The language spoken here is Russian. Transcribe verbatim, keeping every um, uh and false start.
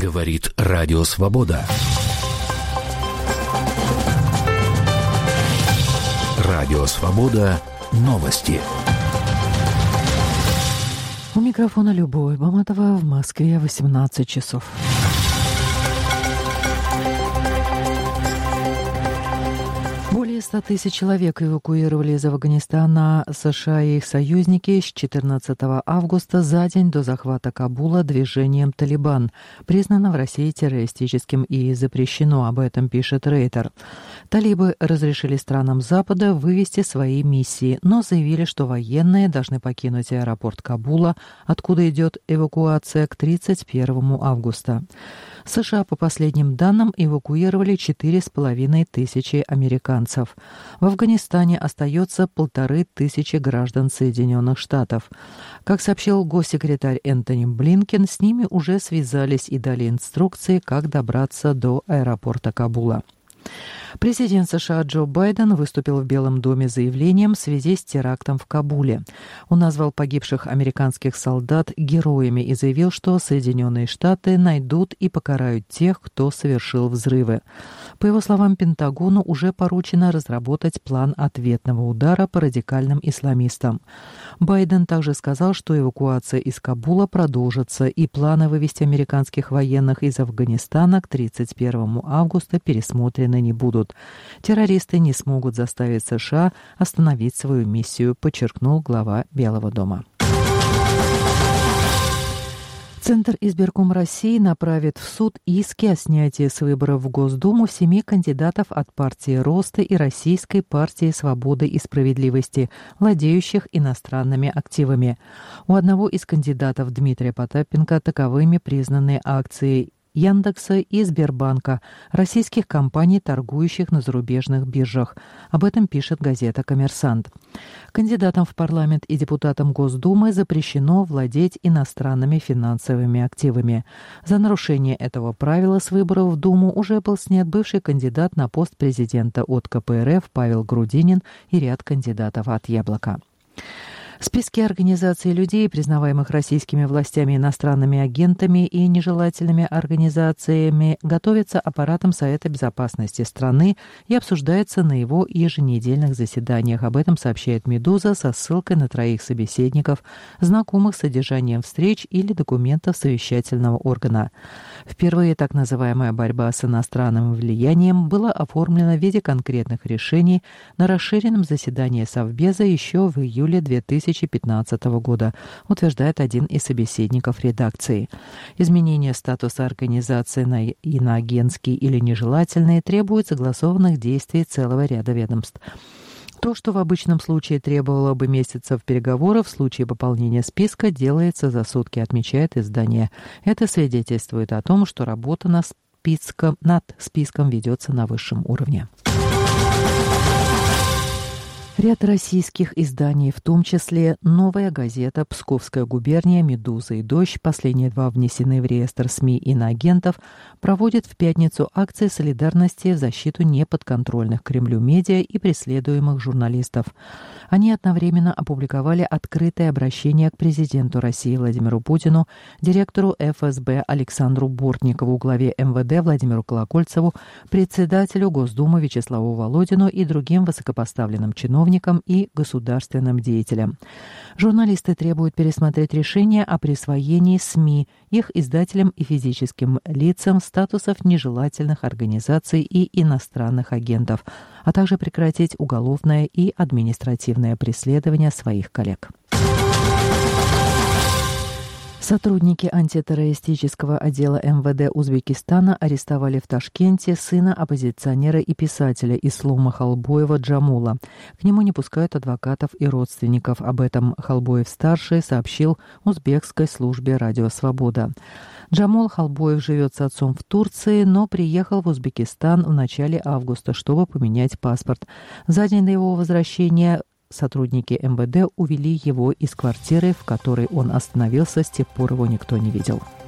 Говорит Радио Свобода. Радио Свобода. Новости. У микрофона Любовь Баматова. В Москве восемнадцать часов. Более ста тысяч человек эвакуировали из Афганистана США и их союзники с четырнадцатого августа, за день до захвата Кабула, движением «Талибан», признано в России террористическим и запрещено. Об этом пишет Рейтер. Талибы разрешили странам Запада вывести свои миссии, но заявили, что военные должны покинуть аэропорт Кабула, откуда идет эвакуация, к тридцать первому августа. США, по последним данным, эвакуировали четыре с половиной тысячи американцев. В Афганистане остается полторы тысячи граждан Соединенных Штатов. Как сообщил госсекретарь Энтони Блинкен, с ними уже связались и дали инструкции, как добраться до аэропорта Кабула. Президент США Джо Байден выступил в Белом доме с заявлением в связи с терактом в Кабуле. Он назвал погибших американских солдат героями и заявил, что Соединенные Штаты найдут и покарают тех, кто совершил взрывы. По его словам, Пентагону уже поручено разработать план ответного удара по радикальным исламистам. Байден также сказал, что эвакуация из Кабула продолжится, и планы вывести американских военных из Афганистана к тридцать первому августа пересмотрены не будут. Террористы не смогут заставить США остановить свою миссию, подчеркнул глава Белого дома. Центр избирком России направит в суд иски о снятии с выборов в Госдуму семи кандидатов от партии Роста и Российской партии Свободы и Справедливости, владеющих иностранными активами. У одного из кандидатов, Дмитрия Потапенко, таковыми признаны акции Яндекса и Сбербанка, российских компаний, торгующих на зарубежных биржах. Об этом пишет газета «Коммерсант». Кандидатам в парламент и депутатам Госдумы запрещено владеть иностранными финансовыми активами. За нарушение этого правила с выборов в Думу уже был снят бывший кандидат на пост президента от ка пэ эр эф Павел Грудинин и ряд кандидатов от «Яблока». Списки организаций людей, признаваемых российскими властями иностранными агентами и нежелательными организациями, готовятся аппаратом Совета безопасности страны и обсуждается на его еженедельных заседаниях. Об этом сообщает «Медуза» со ссылкой на троих собеседников, знакомых с содержанием встреч или документов совещательного органа. Впервые так называемая борьба с иностранным влиянием была оформлена в виде конкретных решений на расширенном заседании Совбеза еще в июле две тысячи пятнадцатого года, утверждает один из собеседников редакции. Изменение статуса организации на иноагентский или нежелательный требует согласованных действий целого ряда ведомств. То, что в обычном случае требовало бы месяцев переговоров, в случае пополнения списка делается за сутки, отмечает издание. Это свидетельствует о том, что работа над списком, над списком ведется на высшем уровне. Ряд российских изданий, в том числе «Новая газета», «Псковская губерния», «Медуза» и «Дождь», последние два внесены в реестр СМИ иноагентов, проводят в пятницу акции солидарности в защиту неподконтрольных Кремлю медиа и преследуемых журналистов. Они одновременно опубликовали открытое обращение к президенту России Владимиру Путину, директору эф эс бэ Александру Бортникову, главе эм вэ дэ Владимиру Колокольцеву, председателю Госдумы Вячеславу Володину и другим высокопоставленным чиновникам и государственным деятелям. Журналисты требуют пересмотреть решение о присвоении СМИ, их издателям и физическим лицам статусов нежелательных организаций и иностранных агентов, а также прекратить уголовное и административное преследование своих коллег. Сотрудники антитеррористического отдела эм вэ дэ Узбекистана арестовали в Ташкенте сына оппозиционера и писателя Ислома Халбоева Джамула. К нему не пускают адвокатов и родственников. Об этом Халбоев-старший сообщил узбекской службе «Радио Свобода». Джамул Халбоев живет с отцом в Турции, но приехал в Узбекистан в начале августа, чтобы поменять паспорт. За день до его возвращения сотрудники эм вэ дэ увели его из квартиры, в которой он остановился, с тех пор его никто не видел.